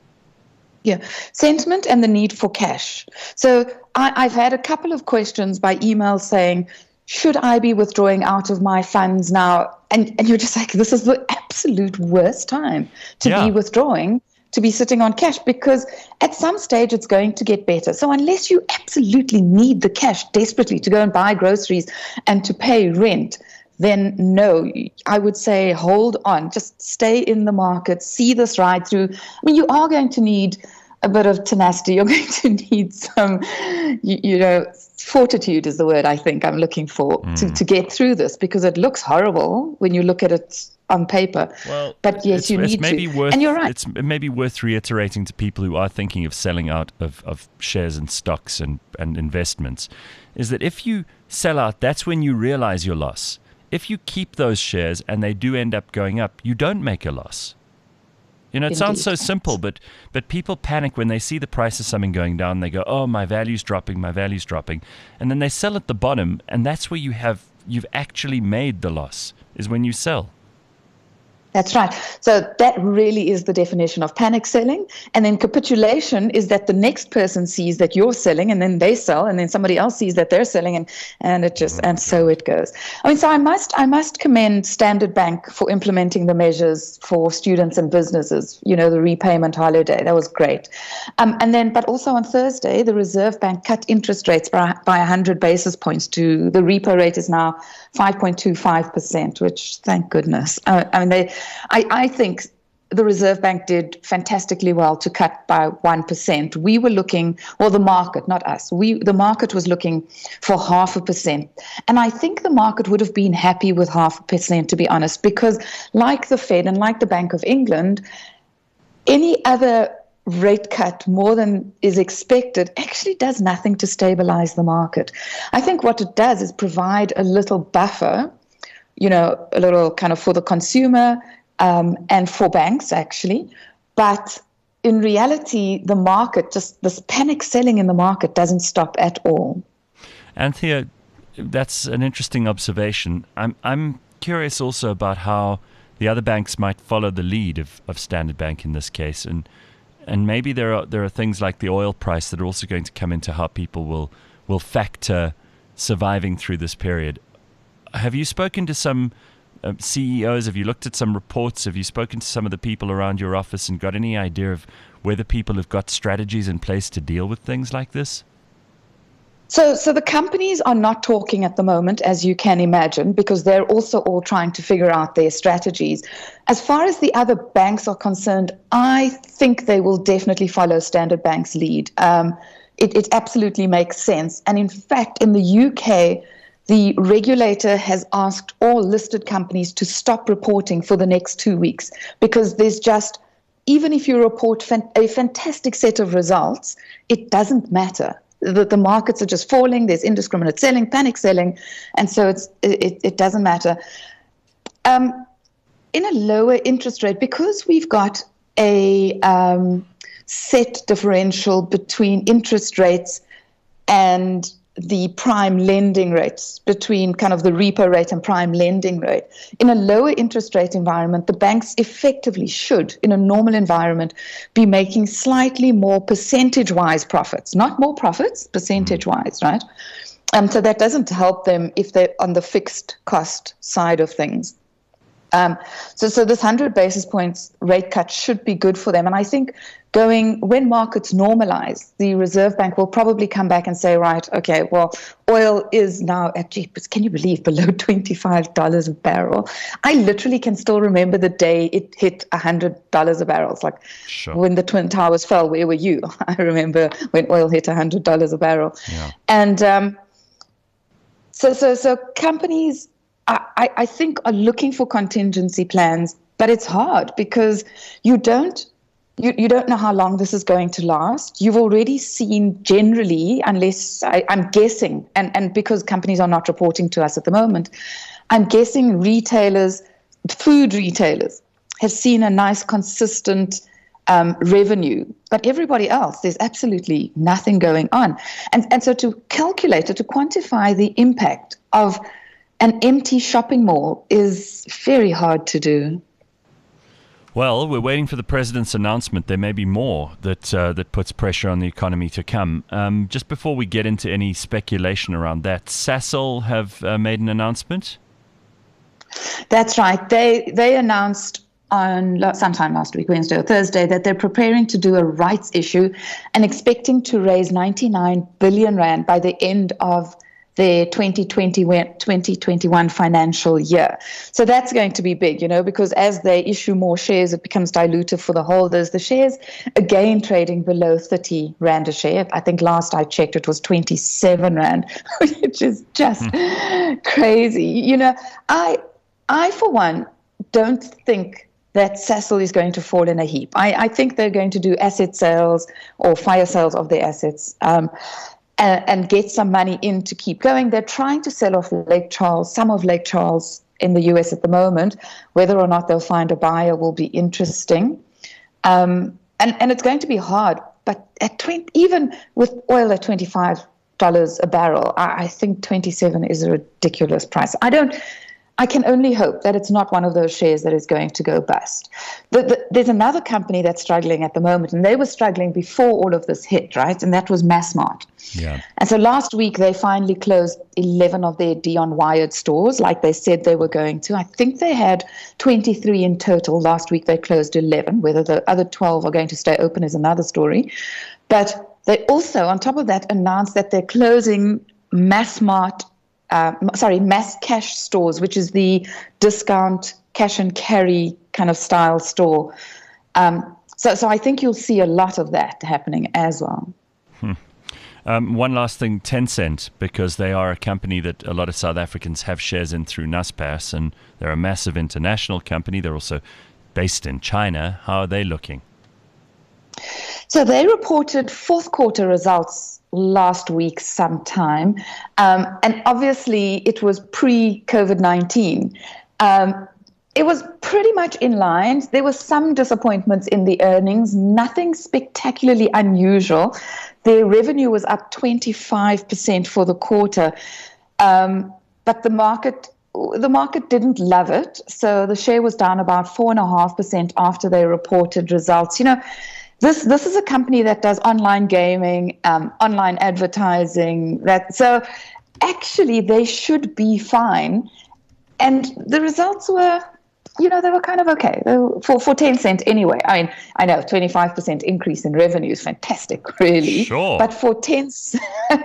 Yeah, sentiment and the need for cash. So I, I've had a couple of questions by email saying, should I be withdrawing out of my funds now? And, and you're just like, this is the absolute worst time to Yeah. be withdrawing, to be sitting on cash, because at some stage it's going to get better. So unless you absolutely need the cash desperately to go and buy groceries and to pay rent, then no, I would say hold on, just stay in the market, see this ride through. I mean, you are going to need a bit of tenacity. You're going to need some, you, you know, fortitude is the word I think I'm looking for mm. to, to get through this, because it looks horrible when you look at it on paper. Well, but yes, it's, you it's need maybe to. Worth, and you're right. It's maybe worth reiterating to people who are thinking of selling out of, of shares and stocks and, and investments, is that if you sell out, that's when you realize your loss. If you keep those shares and they do end up going up, you don't make a loss. You know, it Indeed. sounds so simple, but but people panic when they see the price of something going down. They go, oh, my value's dropping, my value's dropping. And then they sell at the bottom, and that's where you have, you've actually made the loss, is when you sell. That's right. So that really is the definition of panic selling. And then capitulation is that the next person sees that you're selling, and then they sell, and then somebody else sees that they're selling, and, and it just and so it goes. I mean, so I must I must commend Standard Bank for implementing the measures for students and businesses. You know, the repayment holiday, that was great. Um, and then, but also on Thursday, the Reserve Bank cut interest rates by by one hundred basis points. To the repo rate is now five point two five percent, which thank goodness. Uh, I mean, they. I, I think the Reserve Bank did fantastically well to cut by one percent. We were looking, or the market, not us, we the market was looking for half a percent. And I think the market would have been happy with half a percent, to be honest, because like the Fed and like the Bank of England, any other rate cut more than is expected actually does nothing to stabilize the market. I think what it does is provide a little buffer, you know, a little kind of for the consumer um, and for banks, actually. But in reality, the market, just this panic selling in the market doesn't stop at all. Anthea, that's an interesting observation. I'm I'm curious also about how the other banks might follow the lead of, of Standard Bank in this case. And and maybe there are there are things like the oil price that are also going to come into how people will will factor surviving through this period. Have you spoken to some uh, C E Os? Have you looked at some reports? Have you spoken to some of the people around your office and got any idea of whether people have got strategies in place to deal with things like this? So, so the companies are not talking at the moment, as you can imagine, because they're also all trying to figure out their strategies. As far as the other banks are concerned, I think they will definitely follow Standard Bank's lead. Um, it, it absolutely makes sense. And in fact, in the U K, the regulator has asked all listed companies to stop reporting for the next two weeks because there's just, even if you report fan- a fantastic set of results, it doesn't matter. The, the markets are just falling, there's indiscriminate selling, panic selling, and so it's it, it doesn't matter. Um, in a lower interest rate, because we've got a um, set differential between interest rates and the prime lending rates, between kind of the repo rate and prime lending rate. In a lower interest rate environment, the banks effectively should, in a normal environment, be making slightly more percentage-wise profits, not more profits, percentage-wise, right? Um, so that doesn't help them if they're on the fixed cost side of things. Um, so, so this one hundred basis points rate cut should be good for them. And I think going, when markets normalize, the Reserve Bank will probably come back and say, right, okay, well, oil is now at, gee, can you believe, below twenty-five dollars a barrel? I literally can still remember the day it hit one hundred dollars a barrel. It's like Sure. when the Twin Towers fell, where were you? I remember when oil hit one hundred dollars a barrel. Yeah. And um, so, so, so companies, I, I think, are looking for contingency plans, but it's hard because you don't you, you don't know how long this is going to last. You've already seen generally, unless I, I'm guessing, and, and because companies are not reporting to us at the moment, I'm guessing retailers, food retailers, have seen a nice consistent um, revenue, but everybody else, there's absolutely nothing going on. And, and so to calculate or to quantify the impact of an empty shopping mall is very hard to do. Well, we're waiting for the president's announcement. There may be more that uh, that puts pressure on the economy to come. Um, just before we get into any speculation around that, Sasol have uh, made an announcement. That's right. They they announced on sometime last week, Wednesday or Thursday, that they're preparing to do a rights issue and expecting to raise ninety-nine billion rand by the end of their twenty twenty, twenty twenty-one financial year. So that's going to be big, you know, because as they issue more shares, it becomes dilutive for the holders. The shares, again, trading below thirty rand a share. I think last I checked, it was twenty-seven rand, which is just mm. crazy. You know, I, I, for one, don't think that Sasol is going to fall in a heap. I, I think they're going to do asset sales or fire sales of their assets. Um, And, and get some money in to keep going. They're trying to sell off Lake Charles, some of Lake Charles in the U S at the moment. Whether or not they'll find a buyer will be interesting. Um, and, and it's going to be hard. But at twenty, even with oil at twenty-five dollars a barrel, I, I think twenty-seven is a ridiculous price. I don't. I can only hope that it's not one of those shares that is going to go bust. The, the, there's another company that's struggling at the moment, and they were struggling before all of this hit, right? And that was Massmart. Yeah. And so last week, they finally closed eleven of their Dion Wired stores, like they said they were going to. I think they had twenty-three in total. Last week, they closed eleven. Whether the other twelve are going to stay open is another story. But they also, on top of that, announced that they're closing Massmart Uh, sorry, Mass Cash stores, which is the discount cash and carry kind of style store. Um, so, so I think you'll see a lot of that happening as well. Hmm. Um, one last thing, Tencent, because they are a company that a lot of South Africans have shares in through Naspers, and they're a massive international company. They're also based in China. How are they looking? So they reported fourth quarter results last week sometime. Um, and obviously it was pre-COVID nineteen. Um, it was pretty much in line. There were some disappointments in the earnings, nothing spectacularly unusual. Their revenue was up twenty-five percent for the quarter. Um, but the market the market didn't love it. So the share was down about four and a half percent after they reported results. You know, This this is a company that does online gaming, um, online advertising. That so actually they should be fine, and the results were, you know, they were kind of okay they were, for for Tencent anyway. I mean, I know twenty-five percent increase in revenue is fantastic, really. Sure. But for Tencent,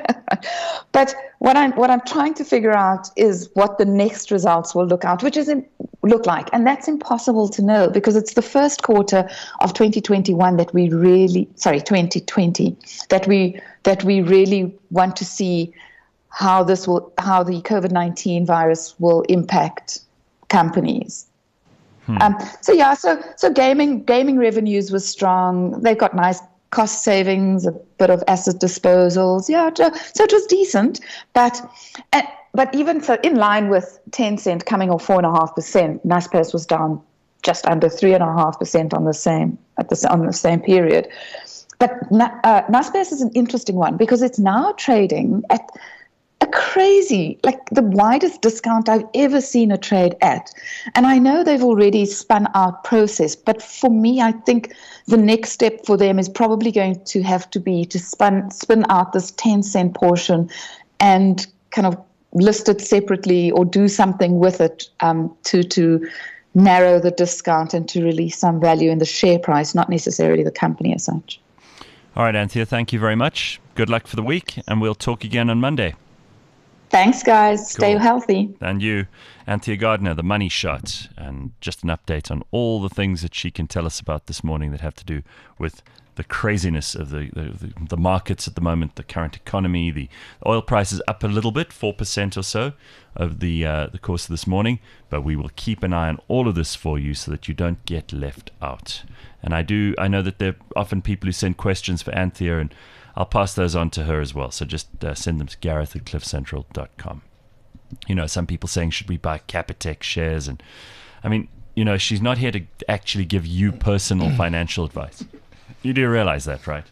but what I'm what I'm trying to figure out is what the next results will look out, which is in, look like, and that's impossible to know because it's the first quarter of twenty twenty-one that we really, sorry, twenty twenty that we that we really want to see how this will, how the COVID nineteen virus will impact companies. Hmm. Um, so yeah, so so gaming gaming revenues were strong. They got nice cost savings, a bit of asset disposals. Yeah, so it was decent, but. Uh, But even so, in line with Tencent coming off four and a half percent, Naspers was down just under three and a half percent on the same at the on the same period. But uh, Naspers is an interesting one because it's now trading at a crazy, like the widest discount I've ever seen a trade at. And I know they've already spun out Process, but for me, I think the next step for them is probably going to have to be to spin spin out this Tencent portion and kind of list it separately or do something with it um, to to narrow the discount and to release some value in the share price, not necessarily the company as such. All right, Anthea, thank you very much. Good luck for the week, and we'll talk again on Monday. Thanks, guys. Stay Cool. healthy. And you, Anthea Gardner, the Money Shot, and just an update on all the things that she can tell us about this morning that have to do with the craziness of the, the, the markets at the moment, the current economy. The oil price is up a little bit, four percent or so over the, uh, the course of this morning, but we will keep an eye on all of this for you so that you don't get left out. And I do, I know that there are often people who send questions for Anthea, and I'll pass those on to her as well. So just uh, send them to Gareth at cliff central dot com. You know, some people saying, should we buy Capitec shares? And I mean, you know, she's not here to actually give you personal financial advice. You do realize that, right?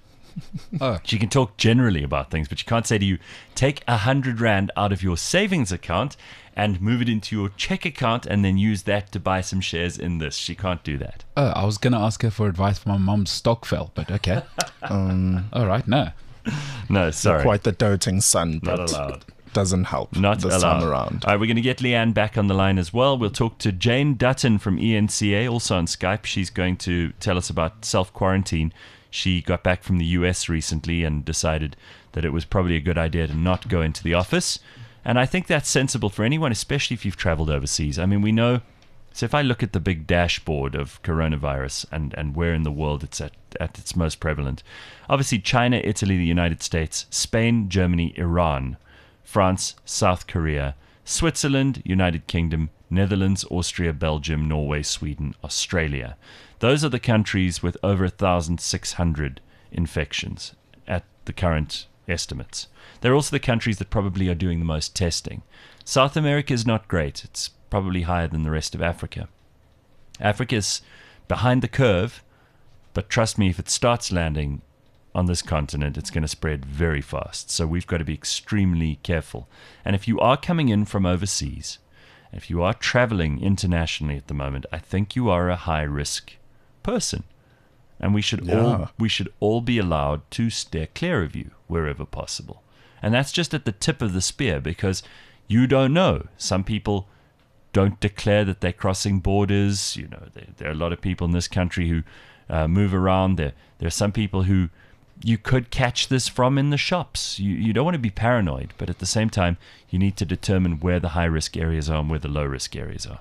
Oh. She can talk generally about things, but she can't say to you, take a hundred rand out of your savings account and move it into your check account and then use that to buy some shares in this. She can't do that. Oh, I was going to ask her for advice for my mom's stock fell, but okay. um, All right, no. No, sorry. Quite the doting son, but Not allowed. doesn't help Not this allowed. time around. All right, we're going to get Leanne back on the line as well. We'll talk to Jane Dutton from E N C A, also on Skype. She's going to tell us about self-quarantine. She got back from the U S recently and decided that it was probably a good idea to not go into the office. And I think that's sensible for anyone, especially if you've traveled overseas. I mean, we know, so if I look at the big dashboard of coronavirus and, and where in the world it's at, at its most prevalent, obviously China, Italy, the United States, Spain, Germany, Iran, France, South Korea, Switzerland, United Kingdom, Netherlands, Austria, Belgium, Norway, Sweden, Australia. Those are the countries with over one thousand six hundred infections at the current estimates. They're also the countries that probably are doing the most testing. South America is not great. It's probably higher than the rest of Africa. Africa's behind the curve, but trust me, if it starts landing on this continent, it's going to spread very fast. So we've got to be extremely careful. And if you are coming in from overseas, if you are traveling internationally at the moment, I think you are a high-risk person. And we should Yeah. all we should all be allowed to steer clear of you wherever possible. And that's just at the tip of the spear, because you don't know. Some people don't declare that they're crossing borders. You know, there, there are a lot of people in this country who uh, move around. There, there are some people who you could catch this from in the shops. You, you don't want to be paranoid, but at the same time, you need to determine where the high-risk areas are and where the low-risk areas are.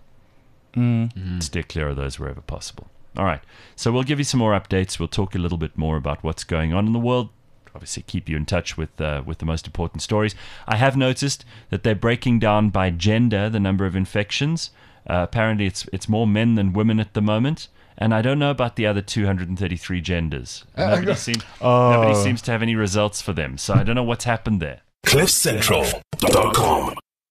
Mm. Steer clear of those wherever possible. All right, so we'll give you some more updates. We'll talk a little bit more about what's going on in the world. Obviously, keep you in touch with uh, with the most important stories. I have noticed that they're breaking down by gender the number of infections. Uh, apparently, it's it's more men than women at the moment. And I don't know about the other two hundred thirty-three genders. Nobody, seem, Oh. nobody seems to have any results for them. So I don't know what's happened there. cliff central dot com